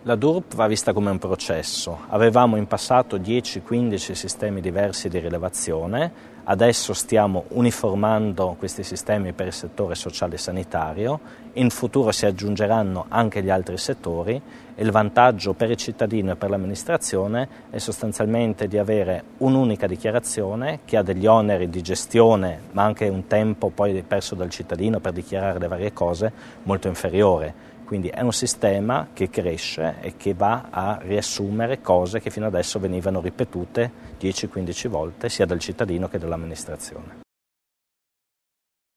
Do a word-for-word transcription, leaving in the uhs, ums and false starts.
La D U R P va vista come un processo. Avevamo in passato dieci quindici sistemi diversi di rilevazione, adesso stiamo uniformando questi sistemi per il settore sociale e sanitario, in futuro si aggiungeranno anche gli altri settori e il vantaggio per il cittadino e per l'amministrazione è sostanzialmente di avere un'unica dichiarazione che ha degli oneri di gestione ma anche un tempo poi perso dal cittadino per dichiarare le varie cose molto inferiore. Quindi è un sistema che cresce e che va a riassumere cose che fino adesso venivano ripetute dieci quindici volte sia dal cittadino che dall'amministrazione.